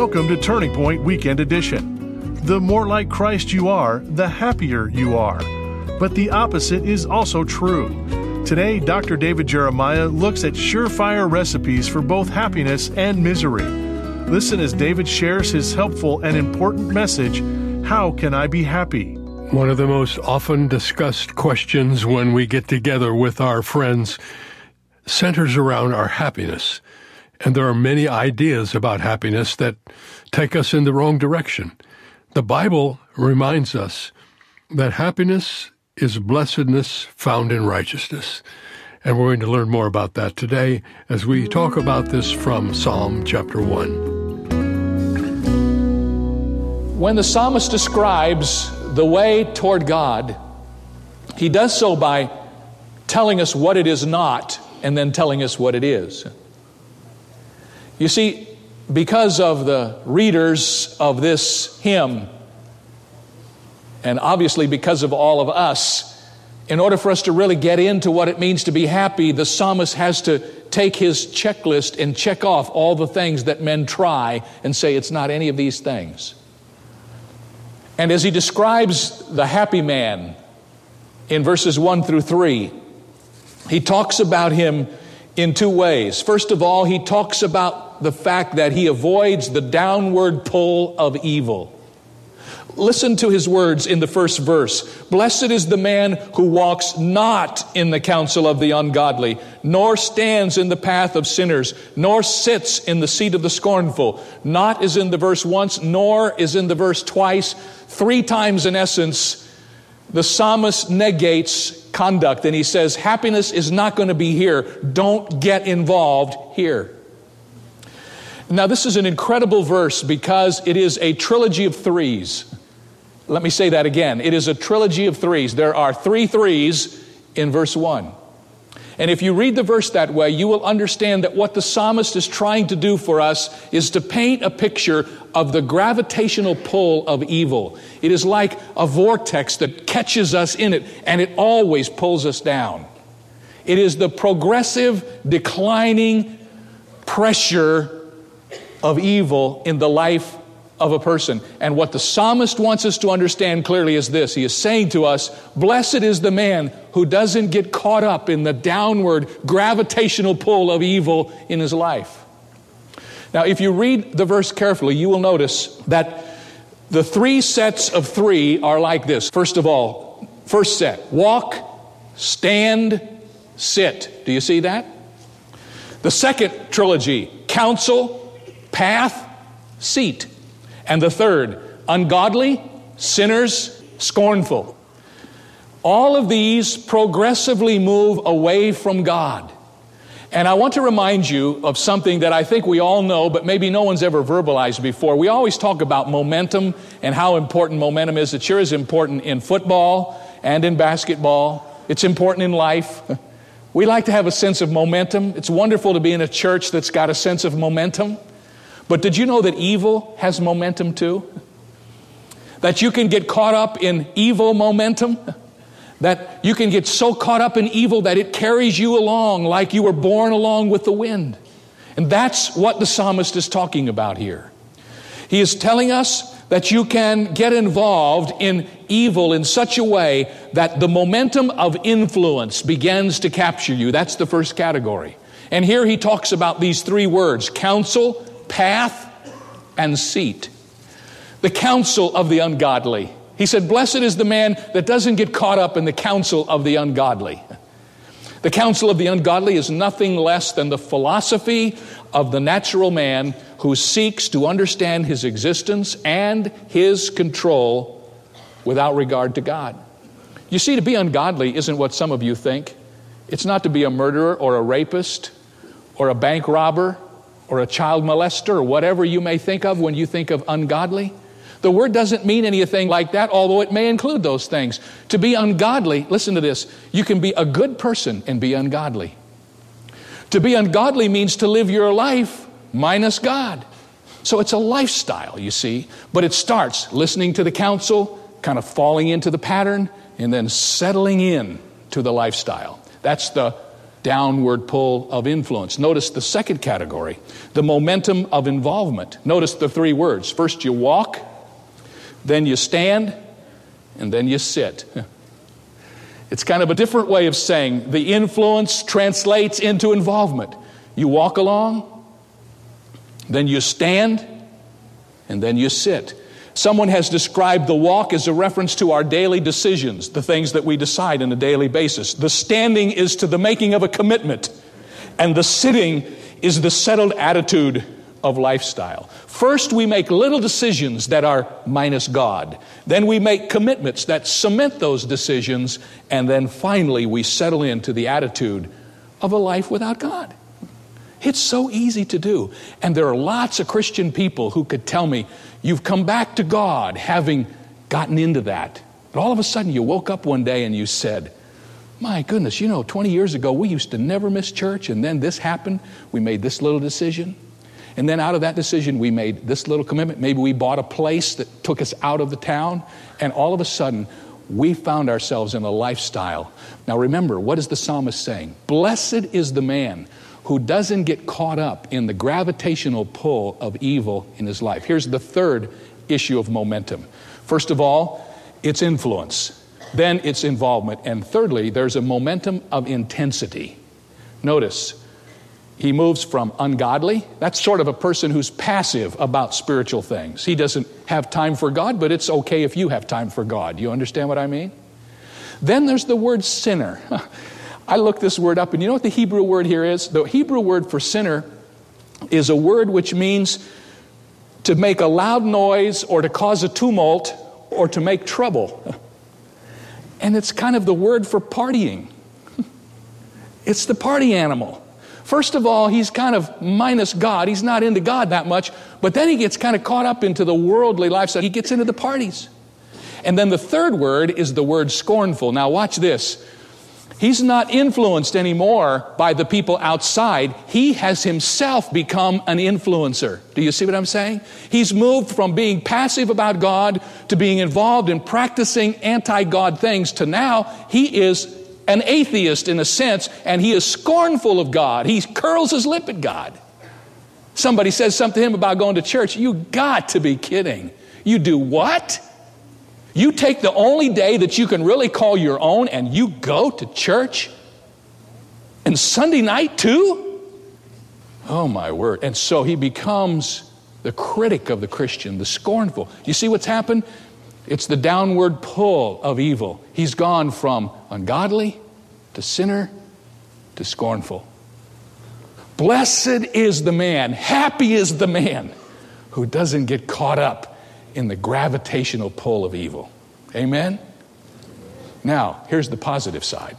Welcome to Turning Point Weekend Edition. The more like Christ you are, the happier you are. But the opposite is also true. Today, Dr. David Jeremiah looks at surefire recipes for both happiness and misery. Listen as David shares his helpful and important message, How Can I Be Happy? One of the most often discussed questions when we get together with our friends centers around our happiness. And there are many ideas about happiness that take us in the wrong direction. The Bible reminds us that happiness is blessedness found in righteousness. And we're going to learn more about that today as we talk about this from Psalm chapter 1. When the psalmist describes the way toward God, he does so by telling us what it is not and then telling us what it is. You see, because of the readers of this hymn, and obviously because of all of us, in order for us to really get into what it means to be happy, the psalmist has to take his checklist and check off all the things that men try and say it's not any of these things. And as he describes the happy man in verses 1 through 3, he talks about him in two ways. First of all, he talks about the fact that he avoids the downward pull of evil. Listen to his words in the first verse. Blessed is the man who walks not in the counsel of the ungodly, nor stands in the path of sinners, nor sits in the seat of the scornful. Not is in the verse once, nor is in the verse twice. 3 times in essence, the psalmist negates conduct, and he says, happiness is not going to be here. Don't get involved here. Now, this is an incredible verse because it is a trilogy of threes. Let me say that again. It is a trilogy of threes. There are 3 threes in verse 1. And if you read the verse that way, you will understand that what the psalmist is trying to do for us is to paint a picture of the gravitational pull of evil. It is like a vortex that catches us in it, and it always pulls us down. It is the progressive, declining pressure of evil in the life of a person. And what the psalmist wants us to understand clearly is this. He is saying to us, blessed is the man who doesn't get caught up in the downward gravitational pull of evil in his life. Now, if you read the verse carefully, you will notice that the 3 sets of 3 are like this. First of all, first set, walk, stand, sit. Do you see that? The second trilogy, counsel, path, seat. And the third, ungodly, sinners, scornful. All of these progressively move away from God. And I want to remind you of something that I think we all know, but maybe no one's ever verbalized before. We always talk about momentum and how important momentum is. It sure is important in football and in basketball. It's important in life. We like to have a sense of momentum. It's wonderful to be in a church that's got a sense of momentum. But did you know that evil has momentum too? That you can get caught up in evil momentum? That you can get so caught up in evil that it carries you along like you were born along with the wind. And that's what the psalmist is talking about here. He is telling us that you can get involved in evil in such a way that the momentum of influence begins to capture you. That's the first category. And here he talks about these 3 words, counsel, path, and seat. The counsel of the ungodly. He said, blessed is the man that doesn't get caught up in the counsel of the ungodly. The counsel of the ungodly is nothing less than the philosophy of the natural man who seeks to understand his existence and his control without regard to God. You see, to be ungodly isn't what some of you think. It's not to be a murderer or a rapist or a bank robber or a child molester or whatever you may think of when you think of ungodly. The word doesn't mean anything like that, although it may include those things. To be ungodly, listen to this, you can be a good person and be ungodly. To be ungodly means to live your life minus God. So it's a lifestyle, you see, but it starts listening to the counsel, kind of falling into the pattern, and then settling in to the lifestyle. That's the downward pull of influence. Notice the second category, the momentum of involvement. Notice the three words. First you walk, then you stand, and then you sit. It's kind of a different way of saying the influence translates into involvement. You walk along, then you stand, and then you sit. Someone has described the walk as a reference to our daily decisions, the things that we decide on a daily basis. The standing is to the making of a commitment, and the sitting is the settled attitude of lifestyle. First, we make little decisions that are minus God. Then we make commitments that cement those decisions, and then finally we settle into the attitude of a life without God. It's so easy to do. And there are lots of Christian people who could tell me, you've come back to God having gotten into that. But all of a sudden you woke up one day and you said, my goodness, 20 years ago we used to never miss church, and then this happened. We made this little decision. And then out of that decision we made this little commitment. Maybe we bought a place that took us out of the town. And all of a sudden we found ourselves in a lifestyle. Now remember, what is the psalmist saying? Blessed is the man who doesn't get caught up in the gravitational pull of evil in his life. Here's the third issue of momentum. First of all, it's influence. Then it's involvement. And thirdly, there's a momentum of intensity. Notice, he moves from ungodly. That's sort of a person who's passive about spiritual things. He doesn't have time for God, but it's okay if you have time for God. You understand what I mean? Then there's the word sinner. I looked this word up, and you know what the Hebrew word here is? The Hebrew word for sinner is a word which means to make a loud noise or to cause a tumult or to make trouble. And it's kind of the word for partying. It's the party animal. First of all, he's kind of minus God. He's not into God that much, but then he gets kind of caught up into the worldly lifestyle. He gets into the parties. And then the third word is the word scornful. Now watch this. He's not influenced anymore by the people outside. He has himself become an influencer. Do you see what I'm saying? He's moved from being passive about God to being involved in practicing anti-God things to now he is an atheist in a sense, and he is scornful of God. He curls his lip at God. Somebody says something to him about going to church. You got to be kidding. You do what? You take the only day that you can really call your own and you go to church? And Sunday night too? Oh my word. And so he becomes the critic of the Christian, the scornful. You see what's happened? It's the downward pull of evil. He's gone from ungodly to sinner to scornful. Blessed is the man, happy is the man who doesn't get caught up in the gravitational pull of evil. Amen? Now, here's the positive side.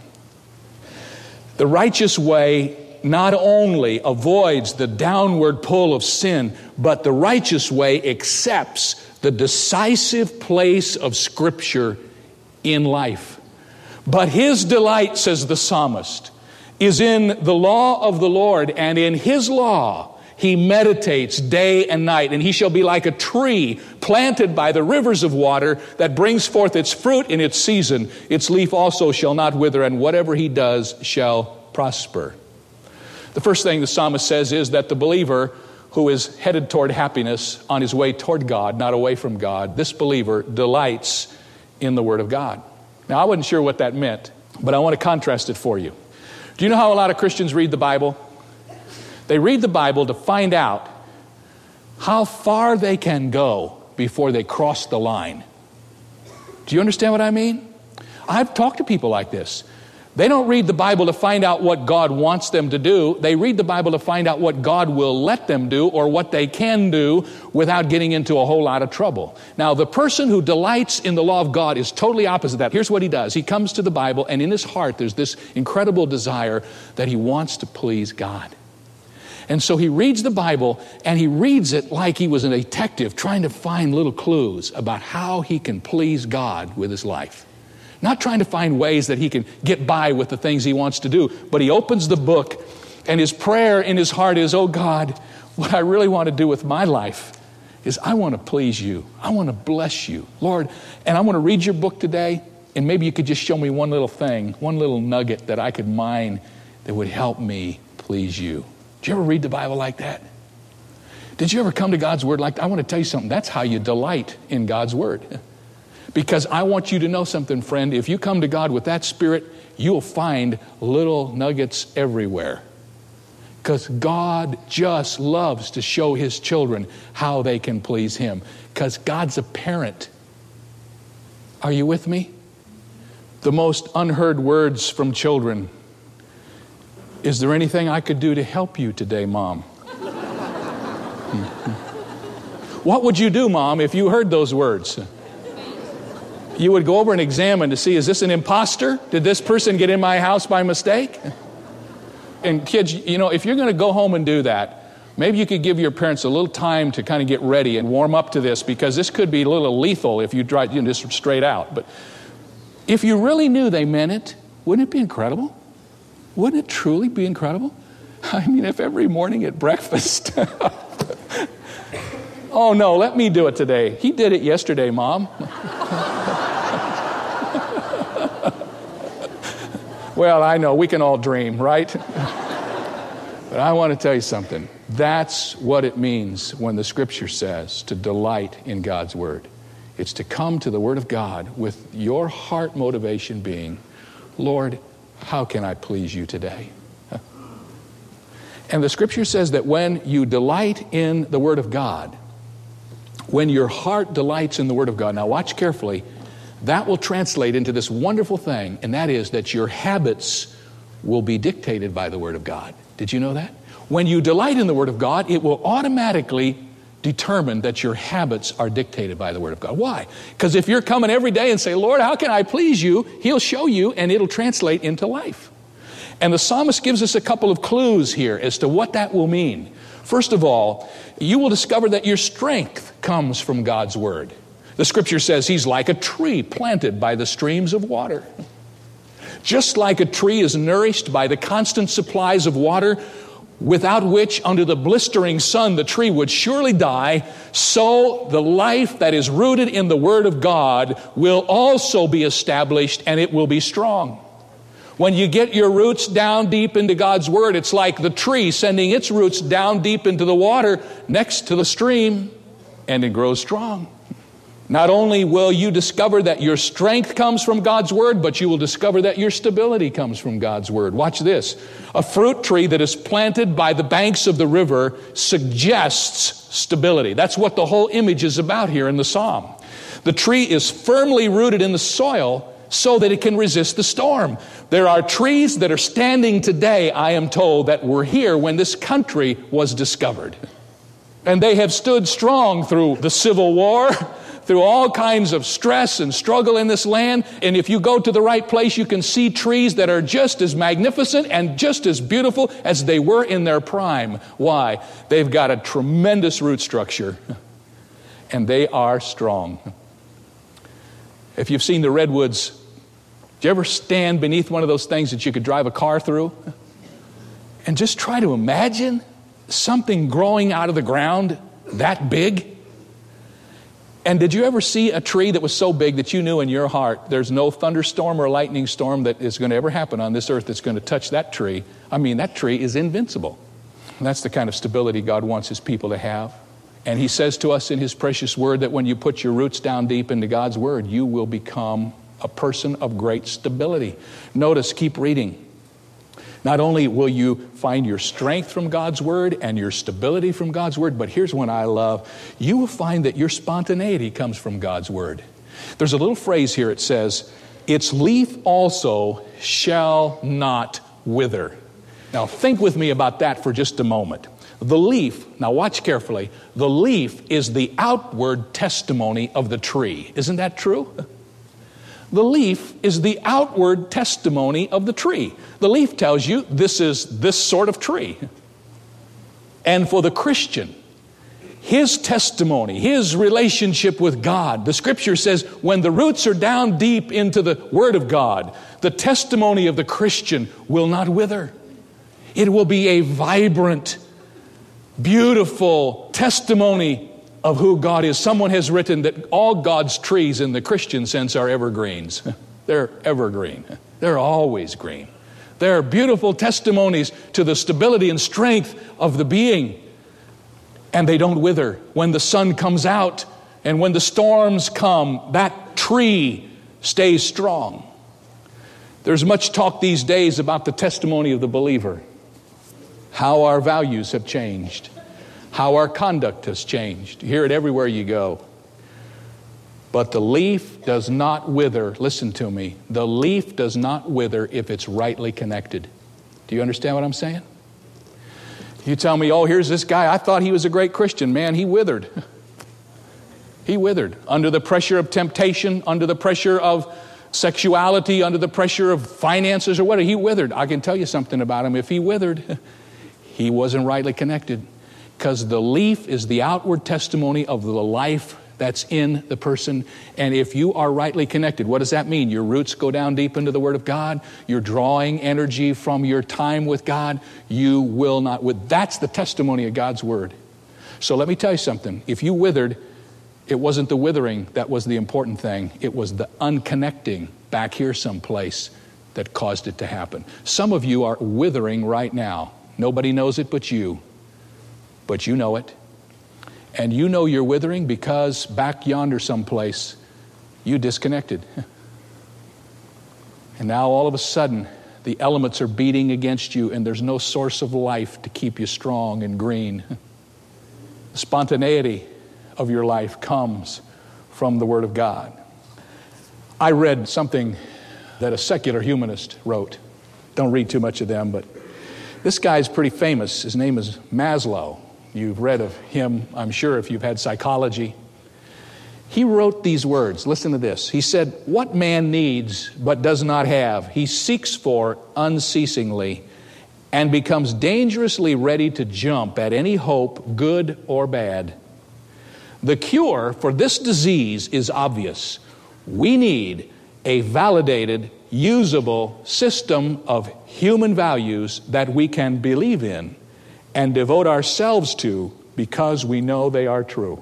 The righteous way not only avoids the downward pull of sin, but the righteous way accepts the decisive place of Scripture in life. But his delight, says the psalmist, is in the law of the Lord, and in his law he meditates day and night, and he shall be like a tree planted by the rivers of water that brings forth its fruit in its season. Its leaf also shall not wither, and whatever he does shall prosper. The first thing the psalmist says is that the believer who is headed toward happiness on his way toward God, not away from God, this believer delights in the Word of God. Now, I wasn't sure what that meant, but I want to contrast it for you. Do you know how a lot of Christians read the Bible? They read the Bible to find out how far they can go before they cross the line. Do you understand what I mean? I've talked to people like this. They don't read the Bible to find out what God wants them to do. They read the Bible to find out what God will let them do or what they can do without getting into a whole lot of trouble. Now, the person who delights in the law of God is totally opposite of that. Here's what he does. He comes to the Bible, and in his heart there's this incredible desire that he wants to please God. And so he reads the Bible, and he reads it like he was a detective trying to find little clues about how he can please God with his life. Not trying to find ways that he can get by with the things he wants to do, but he opens the book, and his prayer in his heart is, oh God, what I really want to do with my life is I want to please you. I want to bless you, Lord, and I want to read your book today, and maybe you could just show me one little thing, one little nugget that I could mine that would help me please you. Did you ever read the Bible like that? Did you ever come to God's Word like that? I want to tell you something. That's how you delight in God's Word. Because I want you to know something, friend. If you come to God with that spirit, you'll find little nuggets everywhere. Because God just loves to show His children how they can please Him. Because God's a parent. Are you with me? The most unheard words from children. Is there anything I could do to help you today, Mom? What would you do, Mom, if you heard those words? You would go over and examine to see, is this an imposter? Did this person get in my house by mistake? And kids, you know, if you're going to go home and do that, maybe you could give your parents a little time to kind of get ready and warm up to this, because this could be a little lethal if you try just straight out. But if you really knew they meant it, wouldn't it be incredible? Wouldn't it truly be incredible? I mean, if every morning at breakfast... Oh, no, let me do it today. He did it yesterday, Mom. Well, I know, we can all dream, right? But I want to tell you something. That's what it means when the Scripture says to delight in God's Word. It's to come to the Word of God with your heart motivation being, Lord, how can I please you today? And the Scripture says that when you delight in the Word of God, when your heart delights in the Word of God, now watch carefully, that will translate into this wonderful thing, and that is that your habits will be dictated by the Word of God. Did you know that? When you delight in the Word of God, it will automatically determine that your habits are dictated by the Word of God. Why? Because if you're coming every day and say, Lord, how can I please you? He'll show you, and it'll translate into life. And the psalmist gives us a couple of clues here as to what that will mean. First of all, you will discover that your strength comes from God's Word. The Scripture says He's like a tree planted by the streams of water. Just like a tree is nourished by the constant supplies of water, without which under the blistering sun the tree would surely die, so the life that is rooted in the Word of God will also be established, and it will be strong. When you get your roots down deep into God's Word, it's like the tree sending its roots down deep into the water next to the stream, and it grows strong. Not only will you discover that your strength comes from God's Word, but you will discover that your stability comes from God's Word. Watch this. A fruit tree that is planted by the banks of the river suggests stability. That's what the whole image is about here in the psalm. The tree is firmly rooted in the soil so that it can resist the storm. There are trees that are standing today, I am told, that were here when this country was discovered. And they have stood strong through the Civil War, through all kinds of stress and struggle in this land. And if you go to the right place, you can see trees that are just as magnificent and just as beautiful as they were in their prime. Why? They've got a tremendous root structure, and they are strong. If you've seen the redwoods, do you ever stand beneath one of those things that you could drive a car through? And just try to imagine something growing out of the ground that big. And did you ever see a tree that was so big that you knew in your heart there's no thunderstorm or lightning storm that is going to ever happen on this earth that's going to touch that tree? I mean, that tree is invincible. And that's the kind of stability God wants His people to have. And He says to us in His precious Word that when you put your roots down deep into God's Word, you will become a person of great stability. Notice, keep reading. Not only will you find your strength from God's Word and your stability from God's Word, but here's one I love. You will find that your spontaneity comes from God's Word. There's a little phrase here. It says, its leaf also shall not wither. Now think with me about that for just a moment. The leaf, now watch carefully, the leaf is the outward testimony of the tree. Isn't that true? The leaf is the outward testimony of the tree. The leaf tells you this is this sort of tree. And for the Christian, his testimony, his relationship with God, the Scripture says when the roots are down deep into the Word of God, the testimony of the Christian will not wither. It will be a vibrant, beautiful testimony of who God is. Someone has written that all God's trees in the Christian sense are evergreens. They're evergreen. They're always green. They're beautiful testimonies to the stability and strength of the being. And they don't wither. When the sun comes out and when the storms come, that tree stays strong. There's much talk these days about the testimony of the believer. How our values have changed. How our conduct has changed. You hear it everywhere you go. But the leaf does not wither. Listen to me. The leaf does not wither if it's rightly connected. Do you understand what I'm saying? You tell me, oh, here's this guy. I thought he was a great Christian. Man, he withered. He withered under the pressure of temptation, under the pressure of sexuality, under the pressure of finances or whatever. He withered. I can tell you something about him. If he withered, he wasn't rightly connected. Because the leaf is the outward testimony of the life that's in the person. And if you are rightly connected, what does that mean? Your roots go down deep into the Word of God. You're drawing energy from your time with God. You will not wither. That's the testimony of God's Word. So let me tell you something. If you withered, it wasn't the withering that was the important thing. It was the unconnecting back here someplace that caused it to happen. Some of you are withering right now. Nobody knows it but you. But you know it. And you know you're withering because back yonder someplace, you disconnected. And now all of a sudden, the elements are beating against you and there's no source of life to keep you strong and green. The spontaneity of your life comes from the Word of God. I read something that a secular humanist wrote. Don't read too much of them, but this guy's pretty famous. His name is Maslow. You've read of him, I'm sure, if you've had psychology. He wrote these words. Listen to this. He said, "What man needs but does not have, he seeks for unceasingly and becomes dangerously ready to jump at any hope, good or bad. The cure for this disease is obvious. We need a validated, usable system of human values that we can believe in and devote ourselves to because we know they are true."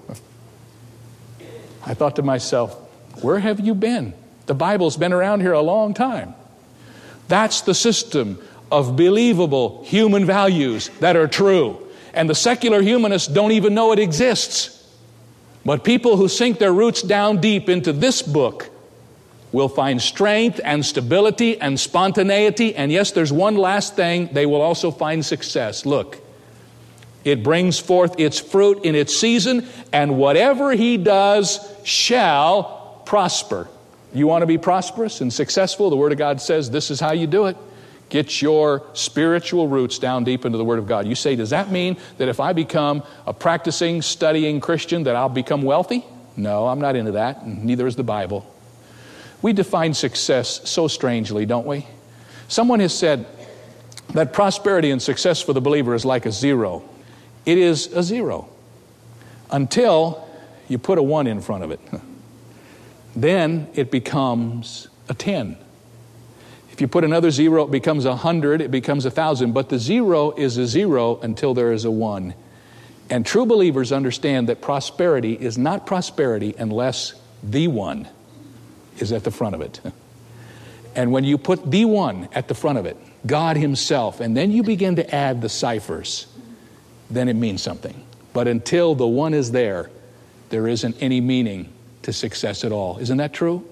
I thought to myself, where have you been? The Bible's been around here a long time. That's the system of believable human values that are true. And the secular humanists don't even know it exists. But people who sink their roots down deep into this book will find strength and stability and spontaneity. And yes, there's one last thing. They will also find success. Look. It brings forth its fruit in its season, and whatever he does shall prosper. You want to be prosperous and successful? The Word of God says this is how you do it. Get your spiritual roots down deep into the Word of God. You say, does that mean that if I become a practicing, studying Christian that I'll become wealthy? No, I'm not into that, and neither is the Bible. We define success so strangely, don't we? Someone has said that prosperity and success for the believer is like a zero. It is a zero until you put a 1 in front of it. Then it becomes a 10. If you put another 0, it becomes 100, it becomes 1,000. But the 0 is a 0 until there is a 1. And true believers understand that prosperity is not prosperity unless the 1 is at the front of it. And when you put the 1 at the front of it, God Himself, and then you begin to add the ciphers, then it means something. But until the 1 is there, there isn't any meaning to success at all. Isn't that true?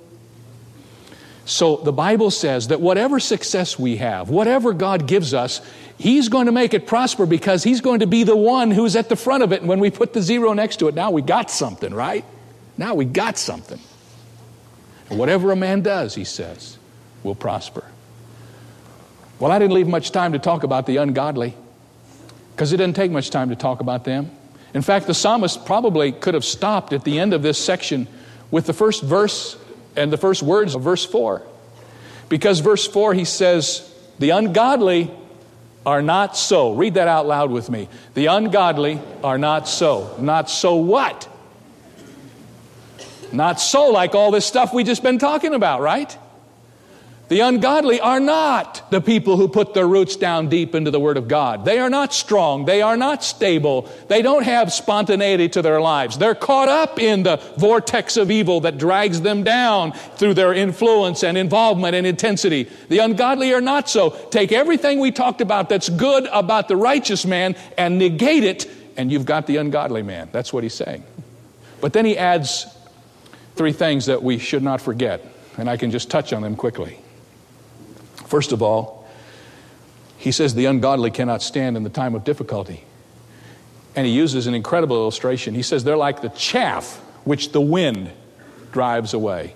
So the Bible says that whatever success we have, whatever God gives us, He's going to make it prosper because He's going to be the one who's at the front of it. And when we put the 0 next to it, now we got something, right? Now we got something. And whatever a man does, he says, will prosper. Well, I didn't leave much time to talk about the ungodly, because it didn't take much time to talk about them. In fact, the psalmist probably could have stopped at the end of this section with the first verse and the first words of verse 4. Because verse 4, he says, the ungodly are not so. Read that out loud with me. The ungodly are not so. Not so what? Not so like all this stuff we just been talking about, right? The ungodly are not the people who put their roots down deep into the Word of God. They are not strong. They are not stable. They don't have spontaneity to their lives. They're caught up in the vortex of evil that drags them down through their influence and involvement and intensity. The ungodly are not so. Take everything we talked about that's good about the righteous man and negate it, and you've got the ungodly man. That's what he's saying. But then he adds 3 things that we should not forget, and I can just touch on them quickly. First of all, he says the ungodly cannot stand in the time of difficulty. And he uses an incredible illustration. He says they're like the chaff which the wind drives away.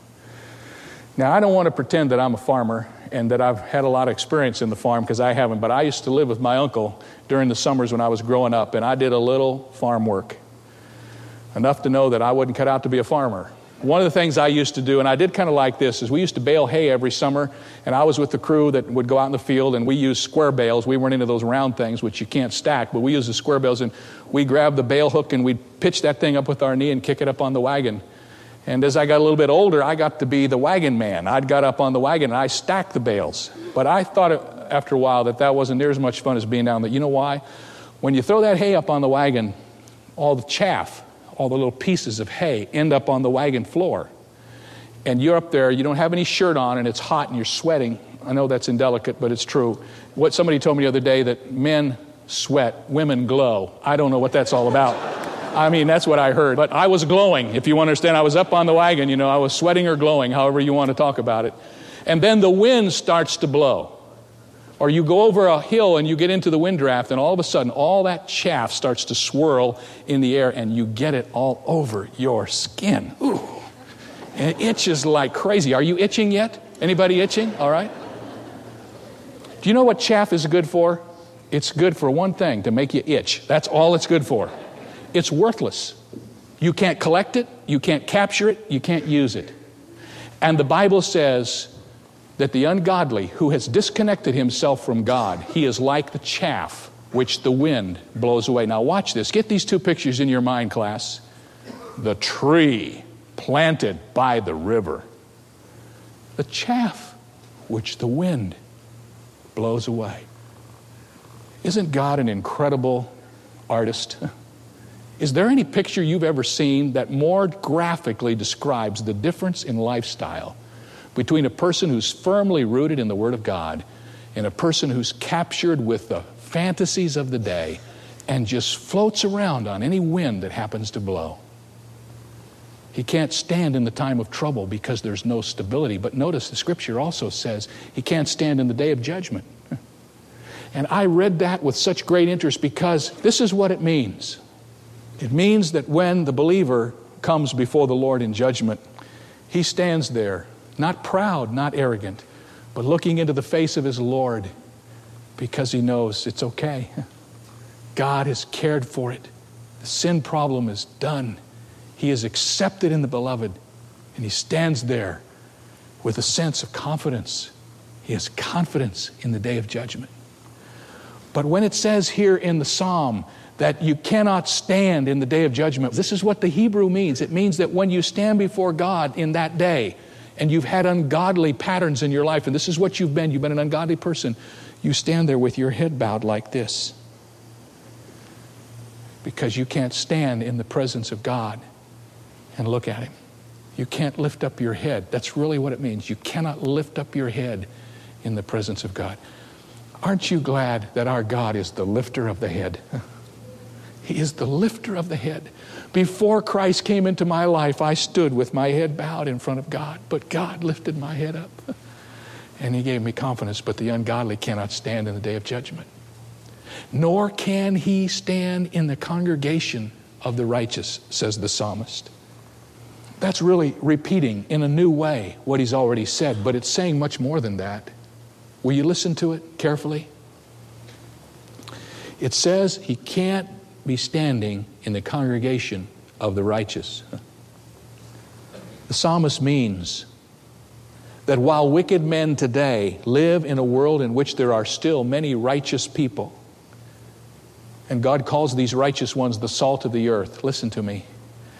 Now, I don't want to pretend that I'm a farmer and that I've had a lot of experience in the farm, because I haven't, but I used to live with my uncle during the summers when I was growing up, and I did a little farm work, enough to know that I wasn't cut out to be a farmer. One of the things I used to do, and I did kind of like this, is we used to bale hay every summer, and I was with the crew that would go out in the field, and we used square bales. We weren't into those round things, which you can't stack, but we used the square bales, and we grabbed the bale hook, and we'd pitch that thing up with our knee and kick it up on the wagon. And as I got a little bit older, I got to be the wagon man. I'd got up on the wagon, and I stacked the bales. But I thought after a while that wasn't near as much fun as being down there. You know why? When you throw that hay up on the wagon, all the chaff, all the little pieces of hay end up on the wagon floor. And you're up there, you don't have any shirt on, and it's hot and you're sweating. I know that's indelicate, but it's true. What somebody told me the other day, that men sweat, women glow. I don't know what that's all about. I mean, that's what I heard. But I was glowing, if you understand. I was up on the wagon, I was sweating or glowing, however you want to talk about it. And then the wind starts to blow. Or you go over a hill and you get into the wind draft, and all of a sudden all that chaff starts to swirl in the air, and you get it all over your skin. Ooh. And it itches like crazy. Are you itching yet? Anybody itching? All right. Do you know what chaff is good for? It's good for one thing, to make you itch. That's all it's good for. It's worthless. You can't collect it. You can't capture it. You can't use it. And the Bible says that the ungodly who has disconnected himself from God, he is like the chaff which the wind blows away. Now watch this. Get these 2 pictures in your mind, class. The tree planted by the river. The chaff which the wind blows away. Isn't God an incredible artist? Is there any picture you've ever seen that more graphically describes the difference in lifestyle between a person who's firmly rooted in the Word of God and a person who's captured with the fantasies of the day and just floats around on any wind that happens to blow? He can't stand in the time of trouble because there's no stability. But notice the Scripture also says he can't stand in the day of judgment. And I read that with such great interest, because this is what it means. It means that when the believer comes before the Lord in judgment, he stands there, not proud, not arrogant, but looking into the face of his Lord, because he knows it's okay. God has cared for it. The sin problem is done. He is accepted in the beloved, and he stands there with a sense of confidence. He has confidence in the day of judgment. But when it says here in the Psalm that you cannot stand in the day of judgment, this is what the Hebrew means. It means that when you stand before God in that day, and you've had ungodly patterns in your life, and this is what you've been an ungodly person, you stand there with your head bowed like this, because you can't stand in the presence of God and look at Him. You can't lift up your head. That's really what it means. You cannot lift up your head in the presence of God. Aren't you glad that our God is the lifter of the head? He is the lifter of the head. Before Christ came into my life, I stood with my head bowed in front of God, but God lifted my head up, and He gave me confidence. But the ungodly cannot stand in the day of judgment, nor can he stand in the congregation of the righteous, says the psalmist. That's really repeating in a new way what he's already said, but it's saying much more than that. Will you listen to it carefully? It says he can't be standing in the congregation of the righteous. The psalmist means that while wicked men today live in a world in which there are still many righteous people, and God calls these righteous ones the salt of the earth, listen to me,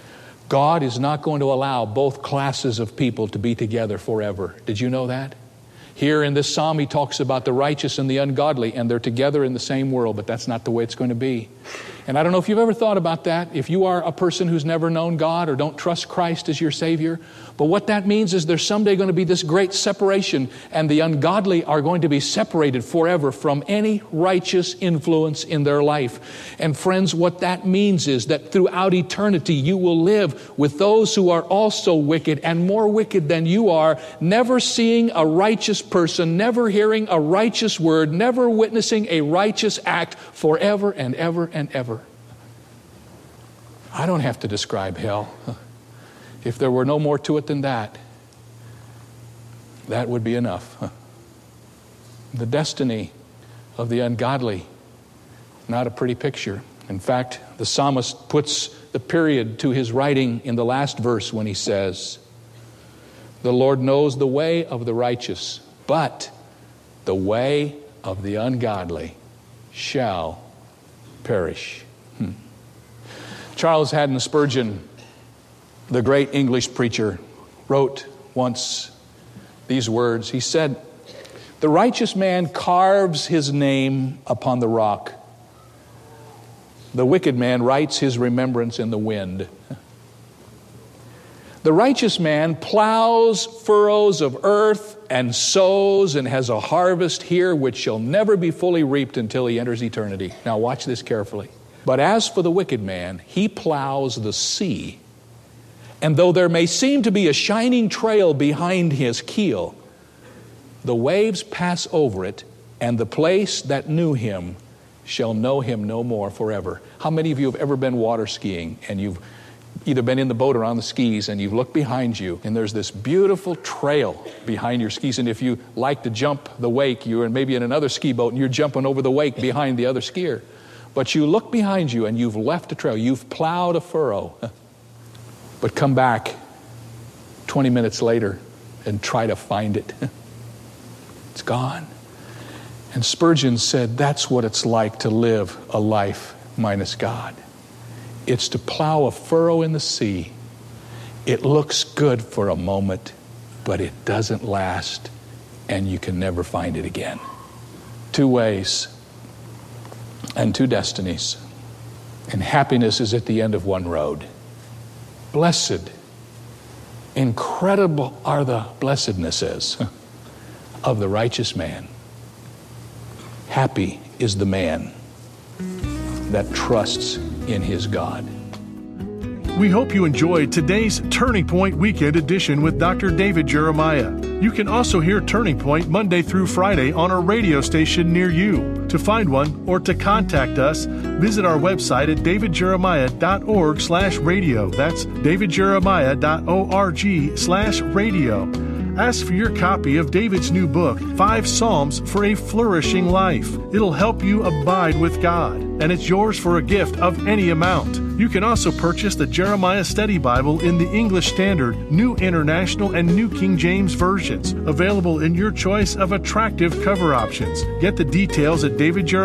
God is not going to allow both classes of people to be together forever. Did you know that? Here in this psalm, he talks about the righteous and the ungodly, and they're together in the same world, but that's not the way it's going to be. And I don't know if you've ever thought about that, if you are a person who's never known God or don't trust Christ as your Savior. But what that means is there's someday going to be this great separation, and the ungodly are going to be separated forever from any righteous influence in their life. And friends, what that means is that throughout eternity you will live with those who are also wicked and more wicked than you are, never seeing a righteous person, never hearing a righteous word, never witnessing a righteous act forever and ever and ever. I don't have to describe hell. If there were no more to it than that, that would be enough. The destiny of the ungodly, not a pretty picture. In fact, the psalmist puts the period to his writing in the last verse when he says, "The Lord knows the way of the righteous, but the way of the ungodly shall perish." Charles Haddon Spurgeon, the great English preacher, wrote once these words. He said, "The righteous man carves his name upon the rock. The wicked man writes his remembrance in the wind. The righteous man plows furrows of earth and sows and has a harvest here which shall never be fully reaped until he enters eternity." Now watch this carefully. "But as for the wicked man, he plows the sea. And though there may seem to be a shining trail behind his keel, the waves pass over it, and the place that knew him shall know him no more forever." How many of you have ever been water skiing and you've either been in the boat or on the skis and you've looked behind you and there's this beautiful trail behind your skis, and if you like to jump the wake, you're maybe in another ski boat and you're jumping over the wake behind the other skier. But you look behind you and you've left a trail. You've plowed a furrow. But come back 20 minutes later and try to find it. It's gone. And Spurgeon said that's what it's like to live a life minus God. It's to plow a furrow in the sea. It looks good for a moment, but it doesn't last, and you can never find it again. Two ways and two destinies. And happiness is at the end of one road. Blessed, incredible are the blessednesses of the righteous man. Happy is the man that trusts in his God. We hope you enjoyed today's Turning Point Weekend Edition with Dr. David Jeremiah. You can also hear Turning Point Monday through Friday on a radio station near you. To find one or to contact us, visit our website at davidjeremiah.org/radio. That's davidjeremiah.org/radio. Ask for your copy of David's new book, 5 Psalms for a Flourishing Life. It'll help you abide with God, and it's yours for a gift of any amount. You can also purchase the Jeremiah Study Bible in the English Standard, New International, and New King James versions, available in your choice of attractive cover options. Get the details at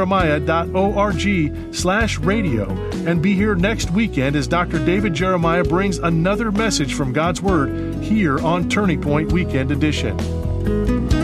davidjeremiah.org/radio, and be here next weekend as Dr. David Jeremiah brings another message from God's Word here on Turning Point Weekend Edition.